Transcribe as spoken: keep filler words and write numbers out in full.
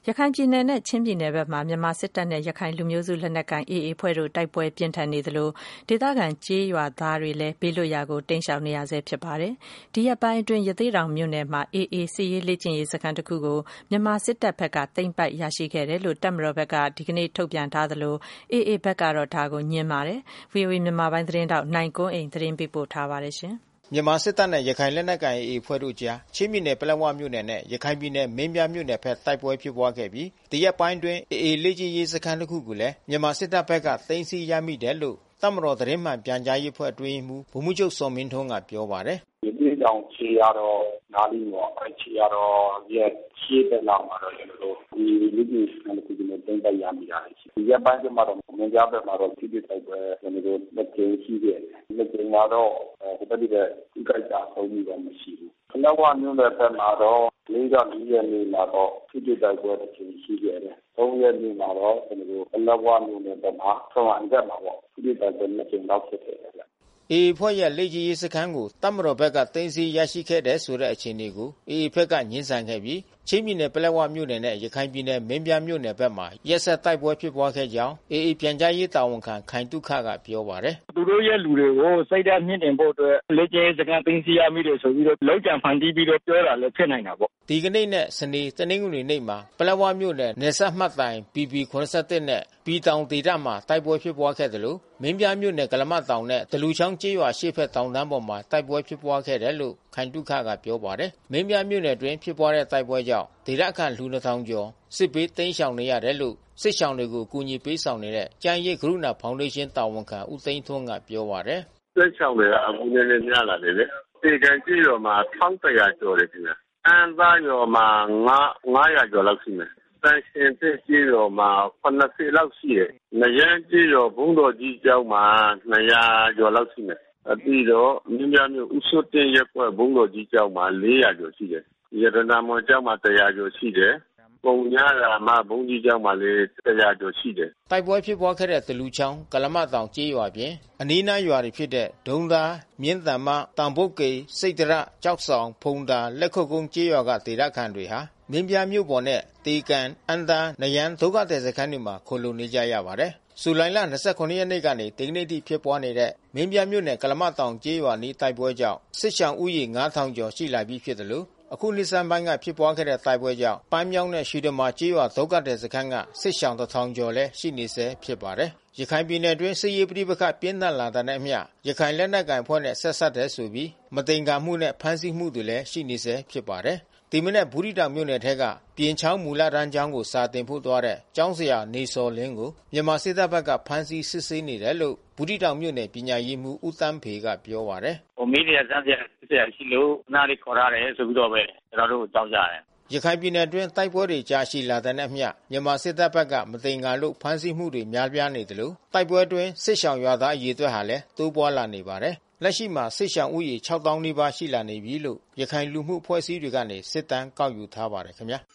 ရခိုင်ပြည်နယ်နဲ့ချင်းပြည်နယ်ဘက်မှာမြန်မာစစ်တပ်နဲ့ရခိုင်လူမျိုးစုလက်နက်ကိုင် အေအေ အဖွဲ့တို့တိုက်ပွဲပြင်းထန်နေသလိုဒေသခံကျေးရွာသားတွေလည်းဘေးလွတ်ရာကိုတိမ်းရှောင်နေရဆဲဖြစ်ပါတယ်။ဒီရက်ပိုင်းအတွင်းရသေ့တောင်မြို့နယ်မှာ အေအေစစ်ရေးလေ့ကျင့်ရေးစခန်းတစ်ခုကိုမြန်မာစစ်တပ်ဘက်ကသိမ်းပိုက်ရရှိခဲ့တယ်လို့တပ်မတော်ဘက်ကဒီကနေ့ထုတ်ပြန်ထားသလို အေအေ ဘက်ကတော့ဒါကိုငြင်းပါတယ်။ ဗွီအိုအေမြန်မာပိုင်းသတင်းထောက်နိုင်ကွန်းအိန်သတင်းပေးပို့ထားပါတယ်ရှင်။မြန်မာစစ်တပ်နဲ့ရခိုင်လက်နက်ကိုင် အေအေ အဖွဲ့တို့ကြားချင်းပြည်နယ်ပလက်ဝမြို့နယ်နဲ့ရခိုင်ပြည်နယ်မင်းပြားမြို့နယ်ဘက်တိုက်ပွဲဖြစ်ပွားခဲ့ပြီးဒီရက်ပိုင်းအတွင်း အေအေ လေ့ကျင့်ရေးစခန်းတစ်ခုကိုလည်းမြန်မာစစ်တပ်ဘက်ကသိမ်းဆည်းရမိတယ်လို့တပ်မတော်သတင်းမှန်ပြန်ကြားရေးအဖွဲ့အတွင်းမှူးဗိုလ်မှူးချုပ်ဇော်မင်းထွန်းကပြောပါတယ်။ဒီနေ့တောင်ခြေရတော့နားလီမော်အဲ့ခြေရတော့ရဲ့ခြေတဲ့လောက်မှာတော့ကျွန်တော်တို့ဒီလူကြီးစခန်းတစ်ခုကိုသိမ်းပိုက်ရမိတာရှိဒီရက်ပိုင်းမှာတော့မင်းပြားဘက်မှာတော့ပြည်တိုက်ပွဲကျွန်တော်တို့လက်ကျင်းရှိတယ်လက်ကျင်းကတော့ဟိုတတိယဒီကိစ္စဆုံးပြီးတော့မရှိဘူးခဏဝမျိုးတဲ့ဘက်မှာတော့လေးကလေးရက်နေမှာတော့ပြည်တိုက်ပွဲတစ်ချိန်ရှိခဲ့တယ်သုံးရက်နေမှာတော့ကျွန်တော်တို့အလဝမျိုးတဲ့ဘက်မှာဆောင်းအတက်မှာပေါ့ပြည်တိုက်ပွဲတစ်ချိန်တော့ဖြစ်တယ်ဗျအေအေ ဖွဲ့ရဲ့လေ့ကျင့်ရေးစခန်းကိုတပ်မတော်ဘက်ကသိမ်းဆည်းရရှိခဲ့တဲ့ဆိုတဲ့အခြေအနေကိုအေအေ ဘက်ကငြင်းဆန်ခဲ့ပြီးချင်းပြည်နယ်ပလက်ဝမြို့နယ်နဲ့ရခိုင်ပြည်နယ်မင်းပြားမြို့နယ်ဘက်မှာရက်ဆက်တိုက်ပွဲဖြစ်ပွားခဲ့ကြောင်းအေအေပြန်ကြားရေးတာဝန်ခံခိုင်တုခကပြောပါတယ်။သူတို့ရဲ့လူတွေကိုစိတ်ဓာတ်မြင့်တင်ဖို့အတွက်လေ့ကျင့်ရေးစခန်းသိမ်းဆည်းရမိတယ်ဆိုပြီးတော့လောက်ကြံဖန်တီးပြီးတော့ပြောတာလည်းဖြစ်နိုင်တာပေါ့။ဒီကနေ့နဲ့စနေတနင်္ဂနွေနေ့မှာပလက်ဝမြို့နယ်နယ်စပ်မှတ်တိုင် ပီပီ ခုနစ်ဆယ့်တစ် နဲ့ပီတောင်ဒေသမှာတိုက်ပွဲဖြစ်ပွားခဲ့တယ်လို့မင်းပြားမြို့နယ်ကလမတောင်နဲ့ဒလူချောင်းကျေးရွာရှေ့ဘက်တောင်တန်းပေါ်မှာတိုက်ပွဲဖြစ်ပွားခဲ့တယ်လို့ခိုင်တုခကပြောပါတယ်။မင်းပြားမြို့နယ်တွင်ဖြစ်ပွားတဲ့တိုက်ပွဲကြောင့်ဒေသခံလူနှစ်ထောင်ကျော်စစ်ဘေးတိမ်းရှောင်နေရတယ်လို့စစ်ရှောင်တွေကိုကူညီပေးဆောင်နေတဲ့ကျန်းရိပ်ကရုဏာဖောင်ဒေးရှင်းတာဝန်ခံဦးသိန်းထွန်းကပြောပါတယ်။စစ်ရှောင်တွေကအခုနည်းနည်းများလာတယ်လေ။ဒီကံကြီးရောမှာတစ်ထောင်တစ်ရာကျော်တယ်ခင်ဗျ။အန်သားရောမှာငါးရာကျော်လောက်ရှိမယ်။တန်ရှင်တဲ့ကြီးရောမှာခုနှစ်ဆယ်လောက်ရှိတယ်။နရန်ကြီးရောဘုံတော်ကြီးကျောင်းမှာနှစ်ရာကျော်လောက်ရှိမယ်။အပြီးတော့မြင်းပြမျိုးဥစွတ်တင်ရက်ွက်ဘုံတော်ကြီးကျောင်းမှာလေးရာကျော်ရှိတယ်။ရတနာမော်ကျောင်းမှာတစ်ရာကျော်ရှိတယ်။ပုံညာလာမှာဘုံကြီးကျောင်းမှာလေတစ်ရာကျော်ရှိတယ်။တိုက်ပွဲဖြစ်ပွားခဲ့တဲ့ဒလူချောင်းကလမတောင်ကျေးရွာပြင်အနီးနားရွာတွေဖြစ်တဲ့ဒုံသားမြင်းတန်မတောင်ပုတ်ကေစိတ်တရကြောက်ဆောင်ဖုံတာလက်ခုတ်ကုန်းကျေးရွာကဒေသခံတွေဟာမင်းပြားမြို့ပေါ်နဲ့တေကန်အန်တာနရန်ဒုက္ခသည်စခန်းတွေမှာခိုလုံနေကြရပါတယ်။ဇူလိုင်လ၂၇ရက်နေ့ကနေဒီကနေ့ထိဖြစ်ပွားနေတဲ့မင်းပြားမြို့နယ်ကလမတောင်ကျေးရွာနီးတိုက်ပွဲကြောင့်စစ်ရှောင်ဦးရေငါးထောင်ကျော်ရှိလာပြီးဖြစ်တယ်လို့အခုနှစ်ဆန်းပိုင်းကဖြစ်ပွားခဲ့တဲ့တိုက်ပွဲကြောင့်ပန်းမြောင်းနဲ့ရွှေတမာကျေးရွာဒုက္ခသည်စခန်းကစစ်ရှောင်တစ်ထောင်ကျော်လည်းရှိနေဆဲဖြစ်ပါတယ်။ရခိုင်ပြည်နယ်တွင်းစစ်ရေးပဋိပက္ခပြင်းထန်လာတဲ့နဲ့အမျှရခိုင်လက်နက်ကိုင်ဖွဲ့နဲ့ဆက်ဆက်တဲ့ဆိုပြီးမတင်ကာမှုနဲ့ဖမ်းဆီးမှုတွေလည်းရှိနေဆဲဖြစ်ပါတယ်။ဒီမနေ့ဘူးရီတောင်မြို့နယ်ထက်ကပြင်ချောင်းမူလတန်းကျောင်းကိုစာတင်ဖို့သွားတဲ့ကျောင်းဆရာနေစော်လင်းကိုမြန်မာစစ်တပ်ဘက်ကဖမ်းဆီးစစ်ဆေးနေတယ်လို့ဘူးရီတောင်မြို့နယ်ပညာရေးမှူးဦးတန်းဖေကပြောပါတယ်။ဟိုမင်းတွေကစမ်းစရာဆရာရှိလို့နားလေးခေါ်ရတယ်ဆိုပြီးတော့ပဲကျွန်တော်တို့ကြောက်ကြတယ်။ရခိုင်ပြည်နယ်တွင်းတိုက်ပွဲတွေကြာရှည်လာတဲ့နဲ့အမျှမြန်မာစစ်တပ်ဘက်ကမတင်ကာလို့ဖမ်းဆီးမှုတွေများပြားနေတယ်လို့တိုက်ပွဲတွင်းစစ်ရှောင်ရွာသားအရေးအတွက်ဟာလည်းတိုးပွားလာနေပါတယ်။လက်ရှိမှာစစ်ရှောင်ဦးရေခြောက်သောင်းနီးပါးရှိလာနေပြီလို့ရခိုင်လူမှုအဖွဲ့အစည်းတွေကနေစစ်တမ်းကောက်ယူထားပါတယ်ခင်ဗျာ။